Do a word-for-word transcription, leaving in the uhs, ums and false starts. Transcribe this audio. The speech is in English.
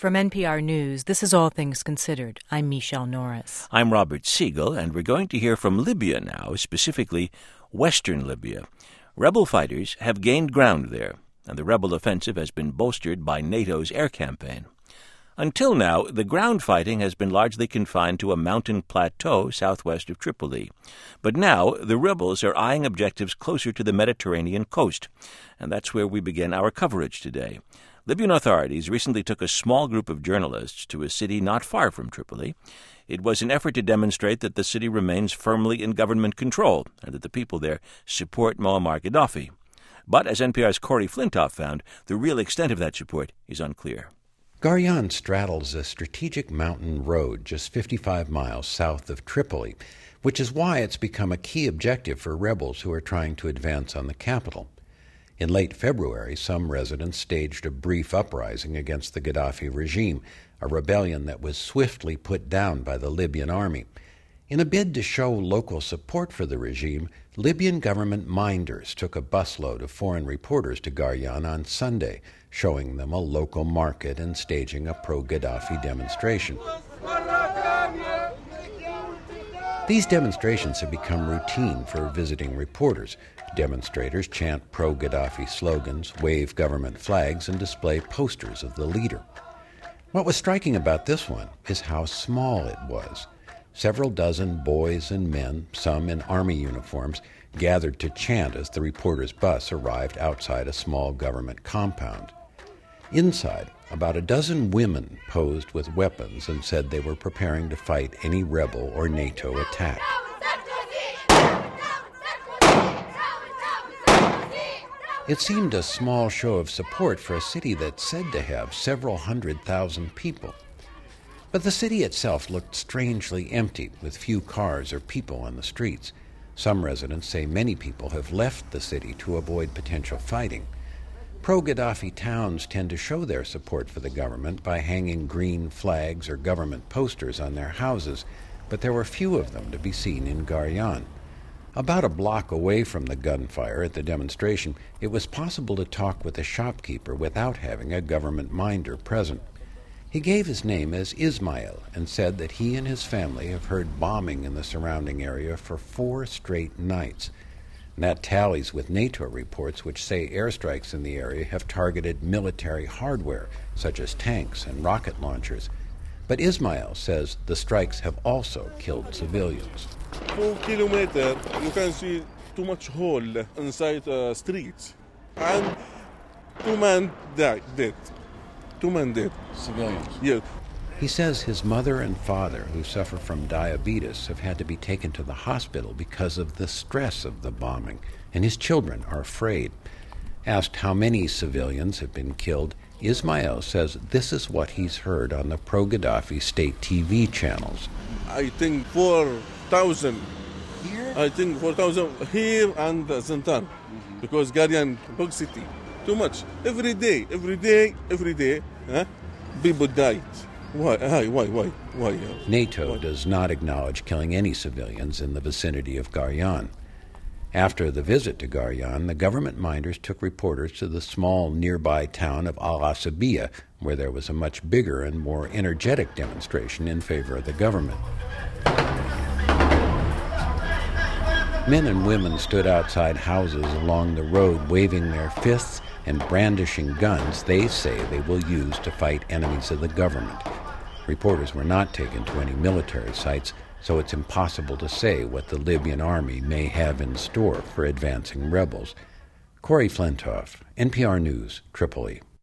From N P R News, this is All Things Considered. I'm Michelle Norris. I'm Robert Siegel, and we're going to hear from Libya now, specifically Western Libya. Rebel fighters have gained ground there, and the rebel offensive has been bolstered by NATO's air campaign. Until now, the ground fighting has been largely confined to a mountain plateau southwest of Tripoli. But now, the rebels are eyeing objectives closer to the Mediterranean coast, and that's where we begin our coverage today. Libyan authorities recently took a small group of journalists to a city not far from Tripoli. It was an effort to demonstrate that the city remains firmly in government control and that the people there support Muammar Gaddafi. But, as N P R's Corey Flintoff found, the real extent of that support is unclear. Garyan straddles a strategic mountain road just fifty-five miles south of Tripoli, which is why it's become a key objective for rebels who are trying to advance on the capital. In late February, some residents staged a brief uprising against the Gaddafi regime, a rebellion that was swiftly put down by the Libyan army. In a bid to show local support for the regime, Libyan government minders took a busload of foreign reporters to Garyan on Sunday, showing them a local market and staging a pro-Gaddafi demonstration. These demonstrations have become routine for visiting reporters. Demonstrators chant pro-Gaddafi slogans, wave government flags, and display posters of the leader. What was striking about this one is how small it was. Several dozen boys and men, some in army uniforms, gathered to chant as the reporter's bus arrived outside a small government compound. Inside, about a dozen women posed with weapons and said they were preparing to fight any rebel or NATO attack. It seemed a small show of support for a city that's said to have several hundred thousand people. But the city itself looked strangely empty, with few cars or people on the streets. Some residents say many people have left the city to avoid potential fighting. Pro-Gaddafi towns tend to show their support for the government by hanging green flags or government posters on their houses, but there were few of them to be seen in Garyan. About a block away from the gunfire at the demonstration, it was possible to talk with a shopkeeper without having a government minder present. He gave his name as Ismail and said that he and his family have heard bombing in the surrounding area for four straight nights. And that tallies with NATO reports which say airstrikes in the area have targeted military hardware, such as tanks and rocket launchers. But Ismail says the strikes have also killed civilians. Four kilometers, you can see too much hole inside the uh, streets. And two men died, dead. Two men dead. Civilians? Yes. He says his mother and father, who suffer from diabetes, have had to be taken to the hospital because of the stress of the bombing, and his children are afraid. Asked how many civilians have been killed, Ismail says this is what he's heard on the pro-Gaddafi state T V channels. I think four thousand. Here? I think four thousand here and uh, Zintan, mm-hmm. Because Garyan, big city, too much. Every day, every day, every day, huh? People died. Why? Why? Why? Why? Why? NATO Why? does not acknowledge killing any civilians in the vicinity of Garyan. After the visit to Garyan, the government minders took reporters to the small nearby town of Al Asabiya, where there was a much bigger and more energetic demonstration in favor of the government. Men and women stood outside houses along the road waving their fists and brandishing guns they say they will use to fight enemies of the government. Reporters were not taken to any military sites, so it's impossible to say what the Libyan army may have in store for advancing rebels. Corey Flintoff, N P R News, Tripoli.